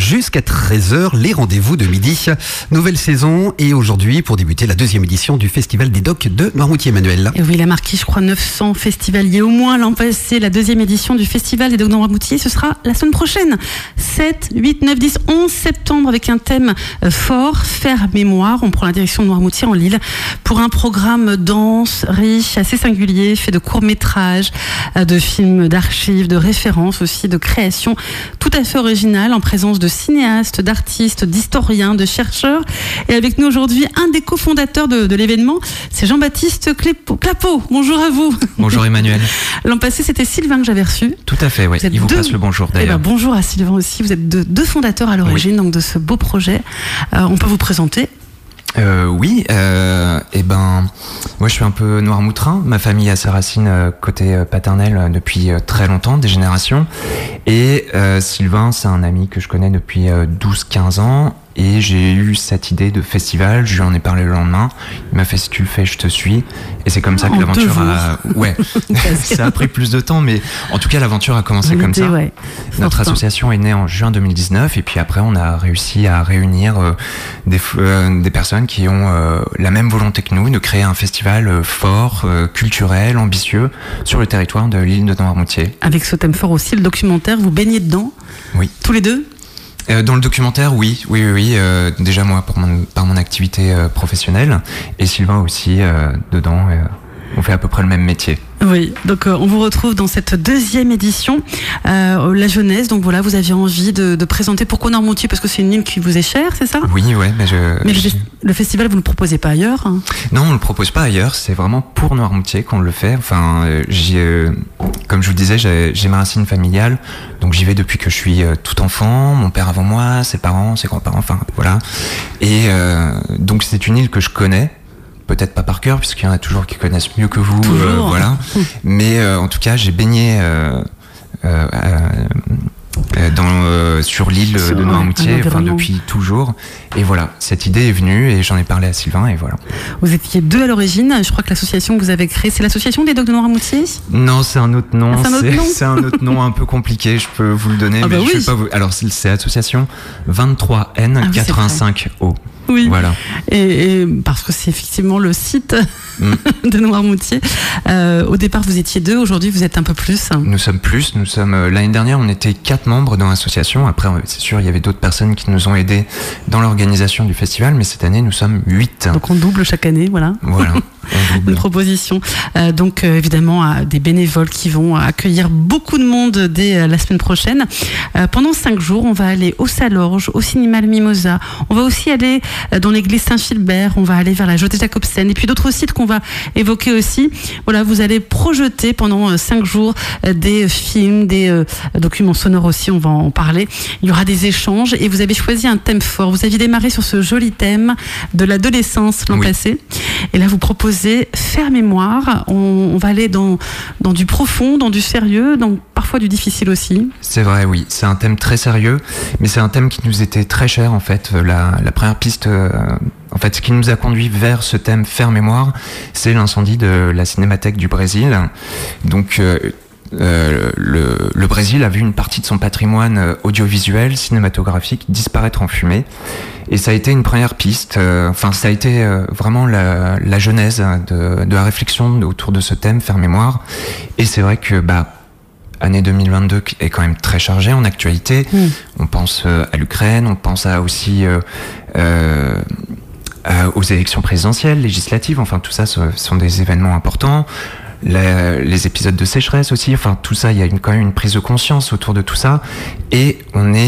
jusqu'à 13h, les rendez-vous de midi. Nouvelle saison et aujourd'hui, pour débuter la 2e édition du Festival des Docs de Noirmoutier, Emmanuel. Et oui, il a marqué, je crois, 900 festivaliers au moins l'an passé. La 2e édition du Festival des Docs de Noirmoutier, ce sera la semaine prochaine. 7, 8, 9, 10, 11 septembre avec un thème fort, faire mémoire. On prend la direction de Noirmoutier en Lille pour un programme dense, riche, assez singulier, fait de courts-métrages, de films d'archives, de références aussi, de créations tout à fait originales en présence de cinéastes, d'artistes, d'historiens, de chercheurs. Et avec nous aujourd'hui, un des cofondateurs de l'événement, c'est Jean-Baptiste Clapeau. Bonjour à vous. Bonjour Emmanuel. L'an passé, c'était Sylvain que j'avais reçu. Tout à fait, oui. Il vous passe le bonjour d'ailleurs. Bonjour à Sylvain aussi. Vous êtes deux fondateurs à l'origine donc de ce beau projet. On peut vous présenter ? Oui, moi je suis un peu noirmoutrin. Ma famille a ses racines côté paternel depuis très longtemps, des générations. Et Sylvain, c'est un ami que je connais depuis 12-15 ans. Et j'ai eu cette idée de festival, je lui en ai parlé le lendemain. Il m'a fait: si tu le fais, je te suis. Et c'est comme ça que l'aventure a... Ouais, ça a pris plus de temps, mais en tout cas l'aventure a commencé comme ça. Ouais. Notre association est née en juin 2019 et puis après on a réussi à réunir des personnes qui ont la même volonté que nous de créer un festival fort, culturel, ambitieux sur le territoire de l'île de Noirmoutier. Avec ce thème fort aussi, le documentaire, vous baignez dedans ? Oui. Tous les deux ? Dans le documentaire, oui. Déjà moi, par mon activité professionnelle, et Sylvain aussi dedans. On fait à peu près le même métier. Oui, donc on vous retrouve dans cette 2e édition, la jeunesse. Donc voilà, vous aviez envie de présenter. Pourquoi Noirmoutier ? Parce que c'est une île qui vous est chère, c'est ça ? Oui, ouais. Mais le festival, vous ne le proposez pas ailleurs ? Non, on ne le propose pas ailleurs. C'est vraiment pour Noirmoutier qu'on le fait. Enfin, comme je vous le disais, j'ai ma racine familiale. Donc j'y vais depuis que je suis tout enfant. Mon père avant moi, ses parents, ses grands-parents, enfin voilà. Et donc c'est une île que je connais. Peut-être pas par cœur, puisqu'il y en a toujours qui connaissent mieux que vous. Voilà. Mais en tout cas, j'ai baigné sur l'île de Noirmoutier depuis toujours. Et voilà, cette idée est venue et j'en ai parlé à Sylvain et voilà. Vous étiez 2 à l'origine. Je crois que l'association que vous avez créée, c'est l'association des Docs de Noirmoutier ? Non, c'est un autre nom. C'est un autre nom un peu compliqué. Je peux vous le donner, mais je vais pas vous... Alors, c'est l'association 23N85O. Oui, voilà. Et parce que c'est effectivement le site de Noirmoutier. Au départ, vous étiez 2, aujourd'hui vous êtes un peu plus. Nous sommes plus. L'année dernière, on était 4 membres dans l'association. Après, c'est sûr, il y avait d'autres personnes qui nous ont aidés dans l'organisation du festival, mais cette année, nous sommes 8. Donc on double chaque année, voilà. Voilà. Une proposition. Donc évidemment, des bénévoles qui vont accueillir beaucoup de monde dès la semaine prochaine. Pendant 5 jours, on va aller au Salorge, au cinéma Le Mimosa. On va aussi aller dans l'église Saint-Philbert, on va aller vers la José Jacobsen et puis d'autres sites qu'on va évoquer aussi. Voilà, vous allez projeter pendant 5 jours des films, des documents sonores aussi, on va en parler. Il y aura des échanges et vous avez choisi un thème fort. Vous aviez démarré sur ce joli thème de l'adolescence l'an passé. Et là, vous proposez faire mémoire. On va aller dans du profond, dans du sérieux, dans parfois du difficile aussi. C'est vrai, oui. C'est un thème très sérieux, mais c'est un thème qui nous était très cher en fait. La première piste, en fait, ce qui nous a conduit vers ce thème faire mémoire, c'est l'incendie de la Cinémathèque du Brésil. Donc le Brésil a vu une partie de son patrimoine audiovisuel, cinématographique disparaître en fumée. Et ça a été une première piste, ça a été vraiment la genèse de la réflexion autour de ce thème, faire mémoire. Et c'est vrai que année 2022 est quand même très chargée en actualité. On pense à l'Ukraine, on pense aussi aux élections présidentielles, législatives, enfin tout ça, ce sont des événements importants. Les épisodes de sécheresse aussi, enfin tout ça, il y a quand même une prise de conscience autour de tout ça. Et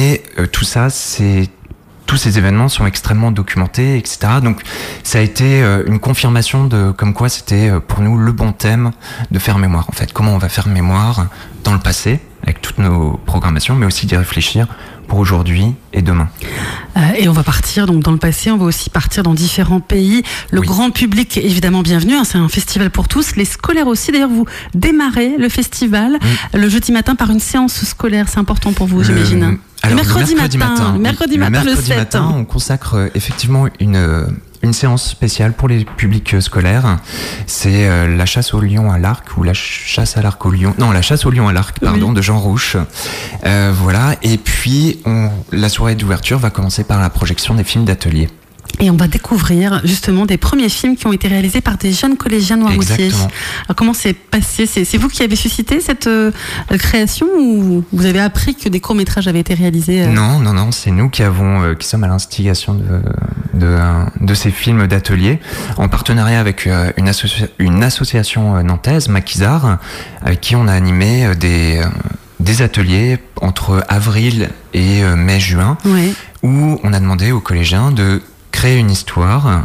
tous ces événements sont extrêmement documentés, etc. Donc ça a été une confirmation de comme quoi c'était pour nous le bon thème de faire mémoire. En fait, comment on va faire mémoire dans le passé avec toutes nos programmations, mais aussi d'y réfléchir pour aujourd'hui et demain. Et on va partir donc dans le passé, on va aussi partir dans différents pays. Le grand public est évidemment bienvenu, c'est un festival pour tous. Les scolaires aussi, d'ailleurs vous démarrez le festival le jeudi matin par une séance scolaire, c'est important pour vous, j'imagine. Alors, le mercredi matin, le 7. On consacre effectivement une séance spéciale pour les publics scolaires. C'est la chasse au lion à l'arc, ou la chasse à l'arc au lion. Non, la chasse au lion à l'arc, pardon, de Jean Rouch. Voilà. Et puis, la soirée d'ouverture va commencer par la projection des films d'atelier. Et on va découvrir justement des premiers films qui ont été réalisés par des jeunes collégiens noirmoutiers. Exactement. Alors comment c'est passé ? C'est vous qui avez suscité cette création, ou vous avez appris que des courts-métrages avaient été réalisés Non, c'est nous qui sommes à l'instigation de ces films d'atelier, en partenariat avec une association nantaise, Maquisard, avec qui on a animé des ateliers entre avril et mai-juin, où on a demandé aux collégiens de créer une histoire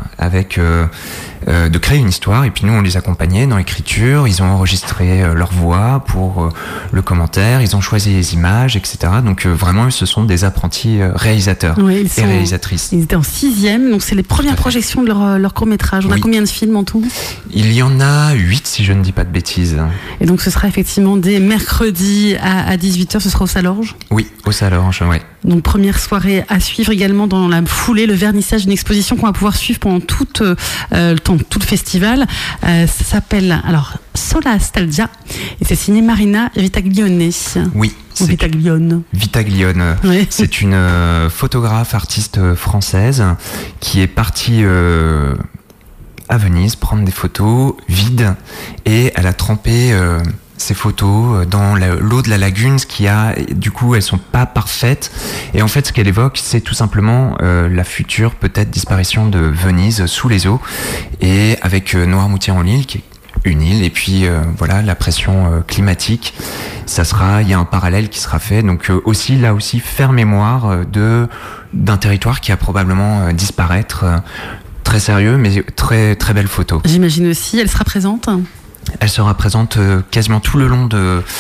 et puis nous on les accompagnait dans l'écriture. Ils ont enregistré leur voix pour le commentaire, ils ont choisi les images, etc. Donc vraiment ce sont des apprentis réalisateurs et réalisatrices. Ils étaient en 6e, donc c'est les premières projections de leur court-métrage. On a combien de films en tout ? Il y en a 8 si je ne dis pas de bêtises. Et donc ce sera effectivement dès mercredi à 18h, ce sera au Salorge ? Oui, au Salorge, oui. Donc première soirée à suivre également dans la foulée, le vernissage d'une exposition qu'on va pouvoir suivre pendant tout le festival. Ça s'appelle Sola Stalgia et c'est signé Marina Vitaglione. Oui. Vitaglione. Oui. C'est une photographe artiste française qui est partie à Venise prendre des photos vides et elle a trempé ces photos dans l'eau de la lagune, du coup elles sont pas parfaites, et en fait ce qu'elle évoque c'est tout simplement la future peut-être disparition de Venise sous les eaux, et avec Noirmoutier en île qui est une île, et puis voilà la pression climatique, il y a un parallèle qui sera fait, donc là aussi faire mémoire d'un territoire qui a probablement disparaître, très sérieux mais très très belle photo. J'imagine aussi, elle sera présente ? Elle sera présente quasiment tout le long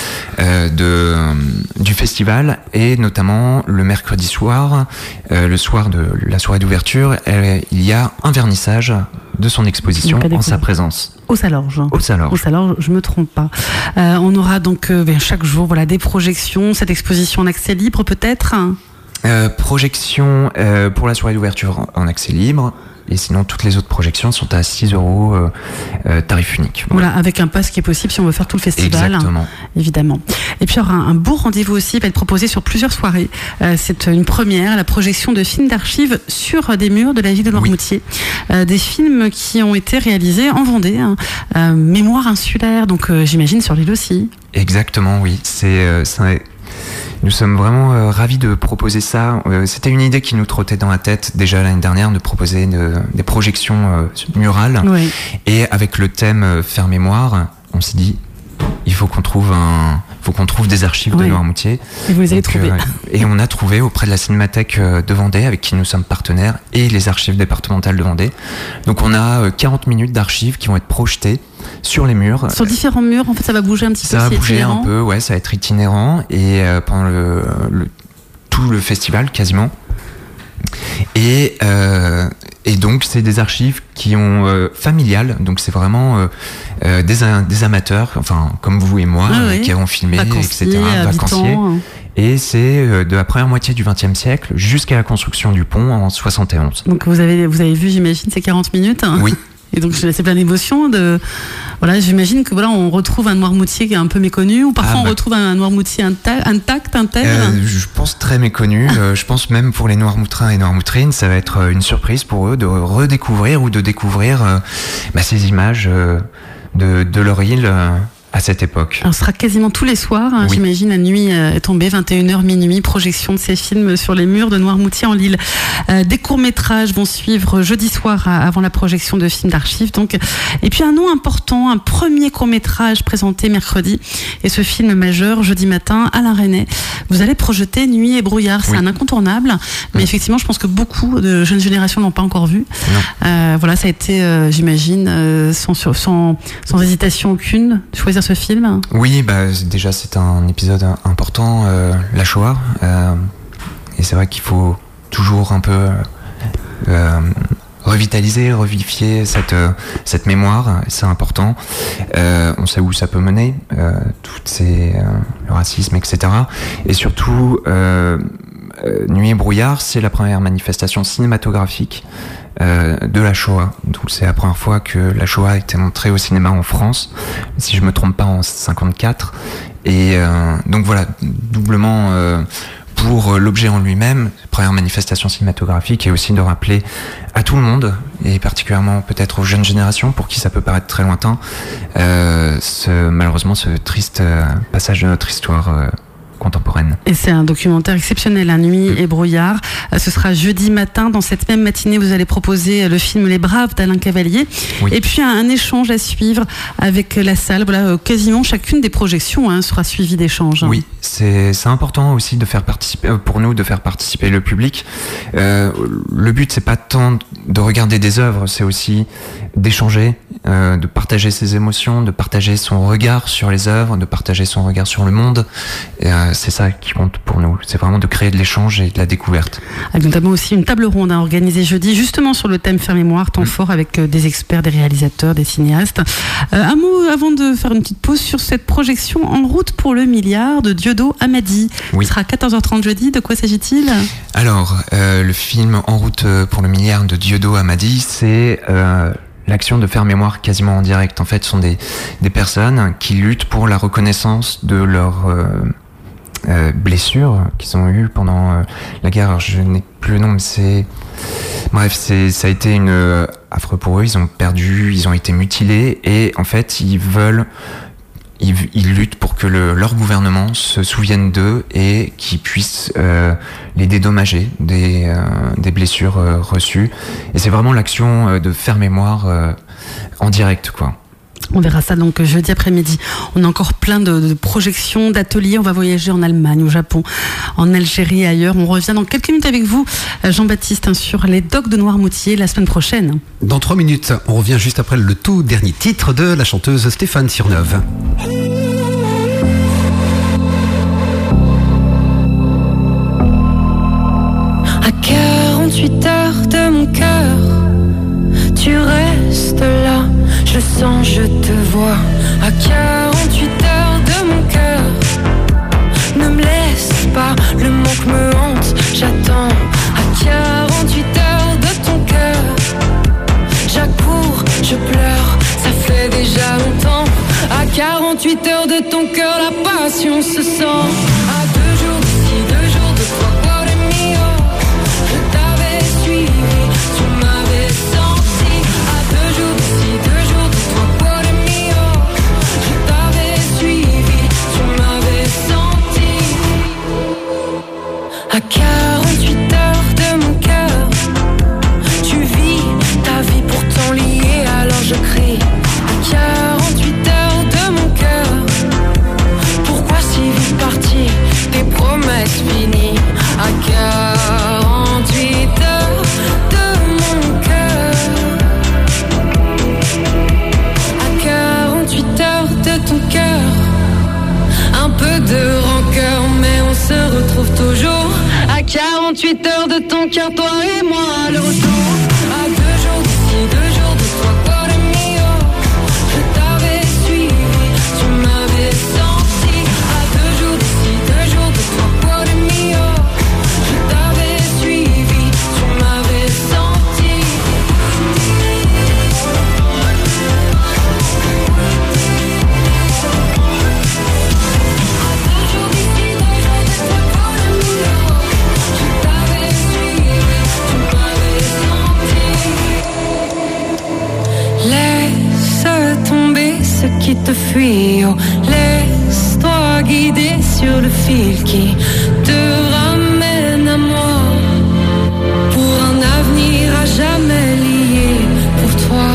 du festival, et notamment le mercredi soir, le soir de la soirée d'ouverture, il y a un vernissage de son exposition en sa présence. Au Salorge. Au Salorge, je me trompe pas. On aura donc chaque jour des projections, cette exposition en accès libre peut-être ? Projection pour la soirée d'ouverture en accès libre. Et sinon, toutes les autres projections sont à 6 €, tarif unique. Voilà, avec un pass qui est possible si on veut faire tout le festival. Exactement. Évidemment. Et puis, il y aura un beau rendez-vous aussi, va être proposé sur plusieurs soirées. C'est une première, la projection de films d'archives sur des murs de la ville de Noirmoutier. Des films qui ont été réalisés en Vendée. Mémoire insulaire, donc j'imagine sur l'île aussi. Exactement, oui. Nous sommes vraiment ravis de proposer ça. C'était une idée qui nous trottait dans la tête déjà l'année dernière, de proposer des projections murales. Oui. Et avec le thème Faire mémoire, on s'est dit il faut qu'on trouve des archives de Noirmoutier. Et vous les avez trouvées. Et on a trouvé auprès de la Cinémathèque de Vendée, avec qui nous sommes partenaires, et les archives départementales de Vendée. Donc on a 40 minutes d'archives qui vont être projetées sur les murs. Sur différents murs, en fait, ça va bouger un petit peu. Ça va bouger un peu, ça va être itinérant, et pendant tout le festival quasiment. Et donc c'est des archives qui ont familiales, donc c'est vraiment des amateurs, enfin comme vous et moi, qui avons filmé, etc., vacanciers. Et c'est de la première moitié du XXe siècle jusqu'à la construction du pont en 71. Donc vous avez vu, j'imagine, ces 40 minutes. Oui. Et donc c'est plein d'émotions. J'imagine que on retrouve un Noirmoutier qui est un peu méconnu, ou parfois on retrouve un Noirmoutier intact, intègre. Je pense très méconnu. Je pense même pour les Noirmoutrins et Noirmoutrines, ça va être une surprise pour eux de redécouvrir ou de découvrir ces images de leur île à cette époque. Alors, ce sera quasiment tous les soirs, j'imagine, la nuit est tombée, 21h, minuit, projection de ces films sur les murs de Noirmoutier en Lille. Des courts-métrages vont suivre jeudi soir avant la projection de films d'archives. Donc. Et puis un nom important, un premier court-métrage présenté mercredi, et ce film majeur, jeudi matin, Alain Resnais. Vous allez projeter Nuit et brouillard, c'est un incontournable, mais effectivement, je pense que beaucoup de jeunes générations n'ont pas encore vu. Ça a été, j'imagine, sans hésitation aucune, de choisir ce film. Oui, déjà c'est un épisode important, la Shoah, et c'est vrai qu'il faut toujours un peu revitaliser, revivifier cette mémoire, c'est important. On sait où ça peut mener, le racisme, etc. Et surtout Nuit et brouillard, c'est la première manifestation cinématographique de la Shoah. Donc c'est la première fois que la Shoah a été montrée au cinéma en France, si je me trompe pas en 54. Et donc voilà, doublement pour l'objet en lui-même, première manifestation cinématographique, et aussi de rappeler à tout le monde, et particulièrement peut-être aux jeunes générations, pour qui ça peut paraître très lointain, malheureusement ce triste passage de notre histoire contemporaine. Et c'est un documentaire exceptionnel, Nuit et brouillard. Ce sera jeudi matin. Dans cette même matinée, vous allez proposer le film Les Braves d'Alain Cavalier. Oui. Et puis un échange à suivre avec la salle. Voilà, quasiment chacune des projections sera suivie d'échanges. Oui, c'est important aussi de faire participer, pour nous, de faire participer le public. Le but, c'est pas tant de regarder des œuvres, c'est aussi d'échanger, de partager ses émotions, de partager son regard sur les œuvres, de partager son regard sur le monde. C'est ça qui compte pour nous. C'est vraiment de créer de l'échange et de la découverte. Avec notamment aussi une table ronde organisée jeudi, justement sur le thème Faire mémoire, temps fort, avec des experts, des réalisateurs, des cinéastes. Un mot avant de faire une petite pause sur cette projection En route pour le milliard de Dieudo Hamadi. Oui. Ce sera à 14h30 jeudi. De quoi s'agit-il ? Alors, le film En route pour le milliard de Dieudo Hamadi, c'est l'action de faire mémoire quasiment en direct. En fait, ce sont des personnes qui luttent pour la reconnaissance de leurs blessures qu'ils ont eues pendant la guerre. Alors, je n'ai plus le nom, mais ça a été affreux pour eux. Ils ont perdu, ils ont été mutilés, et en fait, ils luttent pour que leur gouvernement se souvienne d'eux et qu'ils puissent les dédommager des blessures reçues. Et c'est vraiment l'action de faire mémoire en direct, quoi. On verra ça donc jeudi après-midi. On a encore plein de projections, d'ateliers. On va voyager en Allemagne, au Japon, en Algérie et ailleurs. On revient dans quelques minutes avec vous, Jean-Baptiste, sur les docks de Noirmoutier la semaine prochaine. Dans 3 minutes, on revient juste après le tout dernier titre de la chanteuse Stéphane Surneuve. À 48 heures de mon cœur, tu restes là. Je sens, je te vois. À 48 heures de mon cœur, ne me laisse pas, le manque me hante, j'attends. À 48 heures de ton cœur, j'accours, je pleure, ça fait déjà longtemps. À 48 heures de ton cœur, la passion se sent. À 2 jours d'ici, 2 jours de toi, cuore mio, je t'avais suivi, tu m'avais senti. À 2 jours d'ici, 2 jours de toi, cuore mio, je t'avais suivi, tu m'avais senti. À 48 heures de mon cœur, tu vis ta vie pourtant liée, alors je crie. À 48 heures de mon cœur, pourquoi si vite parti, tes promesses finies. À 48 heures de mon cœur, à 48 heures de ton cœur, un peu de rancœur mais on se retrouve toujours. À 48 heures de ton cœur, toi et moi, le retour. À 2 jours d'ici, 2 jours de toi, cuore mio, je t'avais suivi, tu m'avais senti. À 2 jours d'ici, 2 jours de toi, cuore mio, je t'avais suivi, tu m'avais senti. À 2 jours d'ici, 2 jours de toi, cuore mio, je t'avais suivi, tu m'avais senti. Laisse tomber ce qui te fuit, oh, laisse-toi guider sur le fil qui te ramène à moi, pour un avenir à jamais lié pour toi.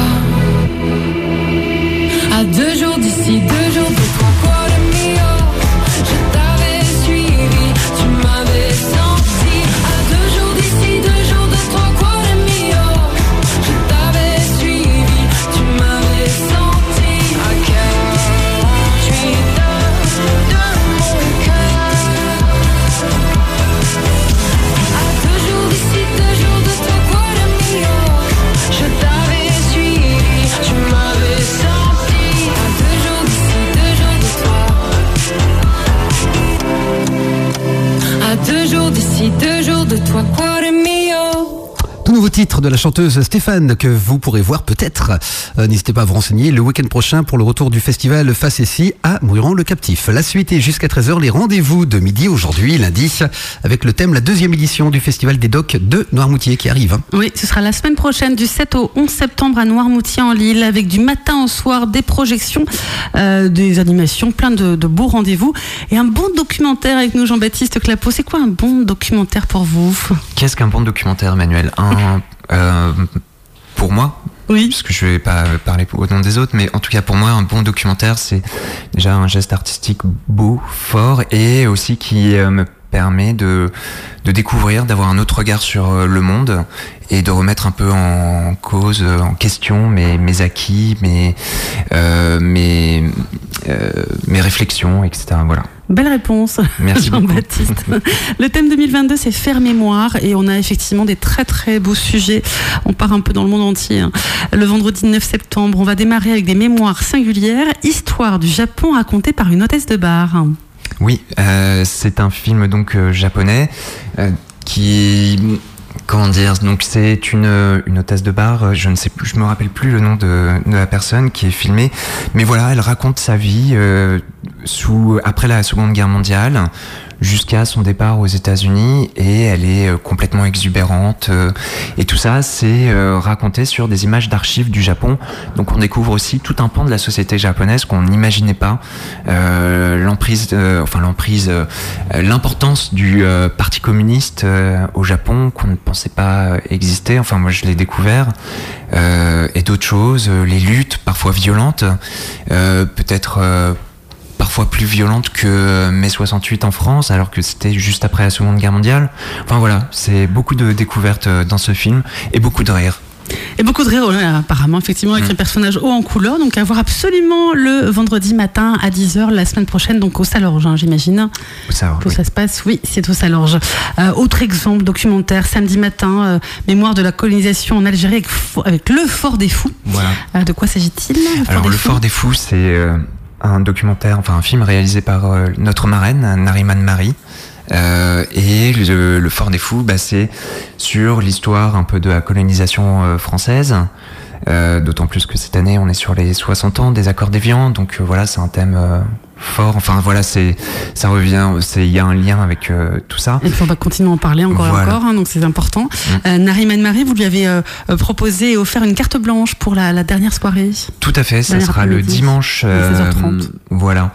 À 2 jours d'ici, 2 jours de toi, cuore mio, je t'avais suivi, tu m'avais senti. À 2 jours d'ici, 2 jours de toi, cuore mio, je t'avais suivi, tu m'avais senti. À 48 heures de mon cœur, mio. Tout nouveau titre de la chanteuse Stéphane que vous pourrez voir peut-être. N'hésitez pas à vous renseigner le week-end prochain pour le retour du festival Facessi à Mouilleron-le-Captif. La suite est jusqu'à 13h, les rendez-vous de midi aujourd'hui, lundi, avec le thème la 2e édition du festival des docks de Noirmoutier qui arrive. Oui, ce sera la semaine prochaine du 7 au 11 septembre à Noirmoutier en Lille avec du matin au soir des projections, des animations, plein de beaux rendez-vous et un bon documentaire avec nous Jean-Baptiste Clapeau. C'est quoi un bon documentaire pour vous ? Qu'est-ce qu'un bon documentaire, Manuel ? Pour moi, oui. Parce que je vais pas parler au nom des autres, mais en tout cas pour moi, un bon documentaire, c'est déjà un geste artistique beau, fort, et aussi qui me permet de découvrir, d'avoir un autre regard sur le monde et de remettre un peu en cause, en question mes acquis, mes réflexions, etc. Voilà. Belle réponse, merci Jean-Baptiste. Le thème 2022, c'est faire mémoire et on a effectivement des très très beaux sujets. On part un peu dans le monde entier. Le vendredi 9 septembre, on va démarrer avec des mémoires singulières, histoire du Japon racontée par une hôtesse de bar. Oui, c'est un film donc japonais qui... Comment dire ? Donc c'est une hôtesse de bar. Je me rappelle plus le nom de la personne qui est filmée, mais voilà, elle raconte sa vie après la Seconde Guerre mondiale jusqu'à son départ aux États-Unis et elle est complètement exubérante et tout ça c'est raconté sur des images d'archives du Japon. Donc on découvre aussi tout un pan de la société japonaise qu'on n'imaginait pas, l'importance du parti communiste au Japon qu'on ne pensait pas exister. Enfin moi je l'ai découvert et d'autres choses, les luttes parfois violentes, peut-être parfois plus violente que mai 68 en France, alors que c'était juste après la Seconde Guerre mondiale. Enfin voilà, c'est beaucoup de découvertes dans ce film et beaucoup de rire. Et beaucoup de rire, apparemment, effectivement, avec un personnage haut en couleur. Donc à voir absolument le vendredi matin à 10h la semaine prochaine, donc au Salorge, j'imagine. Au Salorge, oui. Ça se passe, oui, c'est au Salorge. Autre exemple, documentaire, samedi matin, mémoire de la colonisation en Algérie avec le Fort des Fous. Voilà. De quoi s'agit-il ? Alors le Fort des Fous, c'est un documentaire, enfin un film réalisé par notre marraine, Nariman Marie. Et le Fort des Fous, c'est sur l'histoire un peu de la colonisation française. D'autant plus que cette année, on est sur les 60 ans des accords d'Évian. Donc voilà, c'est un thème fort. Enfin voilà, ça revient. Il y a un lien avec tout ça. Et puis on va continuer à en parler encore et encore. Donc c'est important. Nariman Marie, vous lui avez proposé et offert une carte blanche pour la dernière soirée. Tout à fait. Ça sera le dimanche. 16h30. Voilà.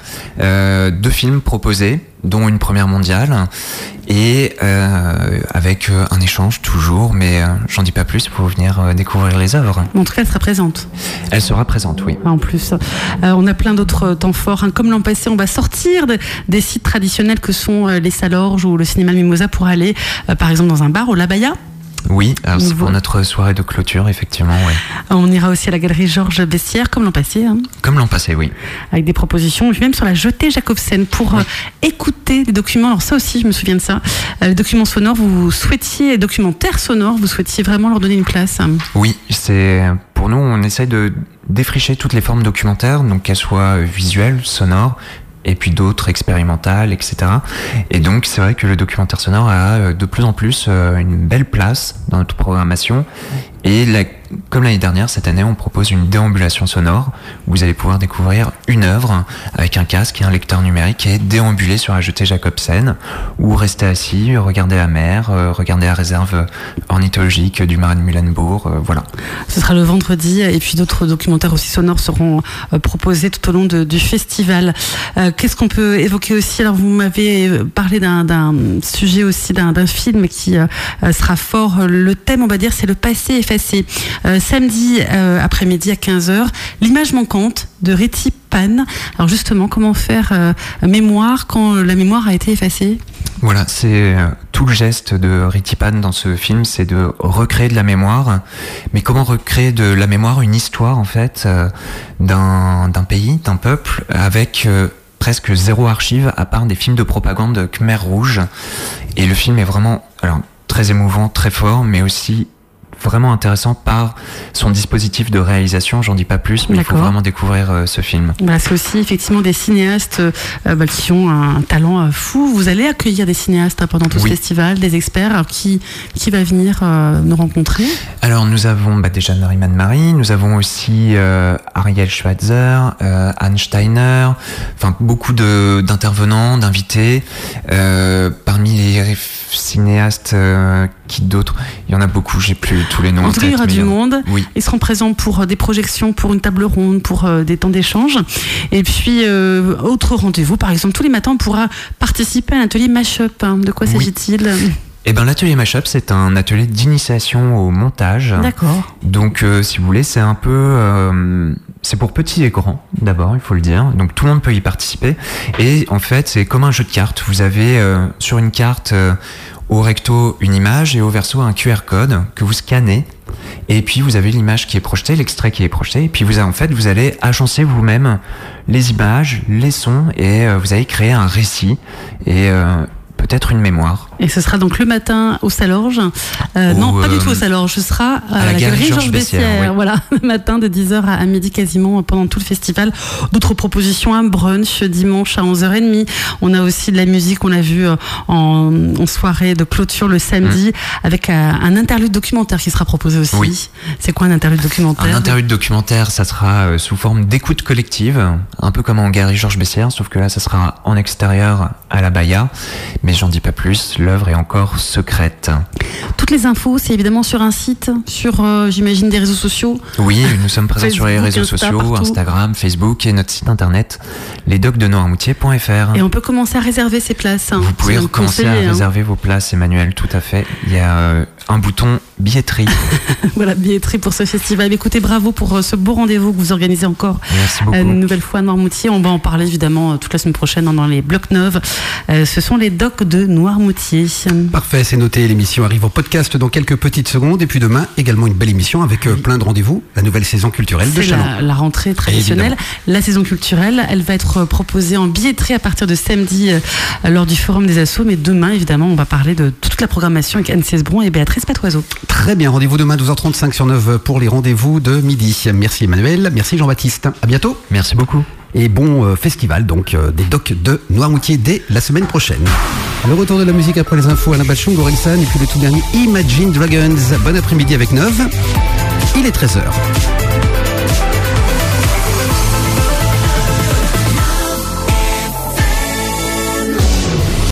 2 films proposés, dont une première mondiale, et avec un échange toujours, mais j'en dis pas plus pour venir découvrir les œuvres. En tout cas, elle sera présente. Elle sera présente, oui. En plus, on a plein d'autres temps forts. Comme l'an passé, on va sortir des sites traditionnels que sont les Salorges ou le cinéma Mimosa pour aller, par exemple, dans un bar au Labaya. Oui, alors c'est pour notre soirée de clôture, effectivement. Ouais. On ira aussi à la galerie Georges Bessières, comme l'an passé. Comme l'an passé, oui. Avec des propositions, même sur la jetée Jacobsen, pour écouter des documents. Alors ça aussi, je me souviens de ça. Les documents sonores, documentaires sonores, vous souhaitiez vraiment leur donner une place. Oui, pour nous, on essaye de défricher toutes les formes documentaires, donc qu'elles soient visuelles, sonores, et puis d'autres expérimentales, etc. Et donc c'est vrai que le documentaire sonore a de plus en plus une belle place dans notre programmation. Et comme l'année dernière, cette année, on propose une déambulation sonore où vous allez pouvoir découvrir une œuvre avec un casque et un lecteur numérique et déambuler sur la jetée Jacobsen ou rester assis, regarder la mer, regarder la réserve ornithologique du marais de Muhlenbourg, voilà. Ce sera le vendredi et puis d'autres documentaires aussi sonores seront proposés tout au long du festival. Qu'est-ce qu'on peut évoquer aussi ? Alors vous m'avez parlé d'un sujet aussi, d'un film qui sera fort. Le thème, on va dire, c'est le passé effacé. Samedi après-midi à 15h, l'image manquante de Riti Pan. Alors justement, comment faire mémoire quand la mémoire a été effacée ? Voilà, c'est tout le geste de Riti Pan dans ce film, c'est de recréer de la mémoire. Mais comment recréer de la mémoire une histoire en fait d'un pays, d'un peuple, avec presque zéro archive à part des films de propagande Khmer Rouge. Et le film est vraiment très émouvant, très fort, mais aussi vraiment intéressant par son dispositif de réalisation. J'en dis pas plus, mais il faut vraiment découvrir ce film. Voilà, c'est aussi effectivement des cinéastes qui ont un talent fou. Vous allez accueillir des cinéastes pendant tout ce festival, des experts. Alors, qui va venir nous rencontrer? Alors nous avons déjà Nariman Marie, nous avons aussi Ariel Schweitzer, Anne Steiner, enfin beaucoup d'intervenants, d'invités. Parmi les cinéastes, qui d'autres? Il y en a beaucoup, j'ai plus tous les noms. En tout cas, il y aura du monde. Oui. Ils seront présents pour des projections, pour une table ronde, pour des temps d'échange. Et puis, autre rendez-vous, par exemple, tous les matins, on pourra participer à un atelier Mashup. De quoi s'agit-il? Eh ben, l'atelier Mashup, c'est un atelier d'initiation au montage. D'accord. Donc, si vous voulez, c'est un peu... c'est pour petits et grands, d'abord, il faut le dire. Donc, tout le monde peut y participer. Et en fait, c'est comme un jeu de cartes. Vous avez sur une carte, au recto, une image et au verso, un QR code que vous scannez. Et puis, vous avez l'image qui est projetée, l'extrait qui est projeté. Et puis, vous allez agencer vous-même les images, les sons et vous allez créer un récit et peut-être une mémoire. Et ce sera donc le matin au Salorge. Non, pas du tout au Salorge. Ce sera à la galerie Georges Bessières. Oui. Voilà, le matin de 10h à midi quasiment pendant tout le festival. D'autres propositions, un brunch dimanche à 11h30. On a aussi de la musique, on l'a vu en soirée de clôture le samedi avec un interlude documentaire qui sera proposé aussi. Oui. C'est quoi un interlude documentaire? Un interlude documentaire, ça sera sous forme d'écoute collective, un peu comme en galerie Georges Bessières, sauf que là, ça sera en extérieur à la Baïa. Mais j'en dis pas plus, l'œuvre est encore secrète. Toutes les infos, c'est évidemment sur un site, sur, j'imagine, des réseaux sociaux. Oui, nous sommes présents sur les réseaux sociaux, Instagram, Facebook et notre site internet, lesdocsdenoirmoutier.fr. Et on peut commencer à réserver ses places. Vous pouvez commencer à réserver vos places, Emmanuel, tout à fait. Il y a un bouton billetterie. Voilà, billetterie pour ce festival. Écoutez, bravo pour ce beau rendez-vous que vous organisez encore. Merci beaucoup. Une nouvelle fois à Noirmoutier. On va en parler évidemment toute la semaine prochaine dans les blocs neufs. Ce sont les docs de Noirmoutier. Parfait, c'est noté. L'émission arrive au podcast dans quelques petites secondes. Et puis demain, également une belle émission avec plein de rendez-vous. La nouvelle saison culturelle de Châlons. La rentrée traditionnelle. La saison culturelle, elle va être proposée en billetterie à partir de samedi lors du Forum des Assos. Mais demain, évidemment, on va parler de toute la programmation avec Anne Cesbron et Béatrice Patoiseau. Très bien, rendez-vous demain 12h35 sur 9 pour les rendez-vous de midi. Merci Emmanuel, merci Jean-Baptiste. À bientôt. Merci beaucoup. Et bon festival donc des docs de Noirmoutier dès la semaine prochaine. Le retour de la musique après les infos, Alain Bachung, Gorilsan et puis le tout dernier Imagine Dragons. Bon après-midi avec 9. Il est 13h.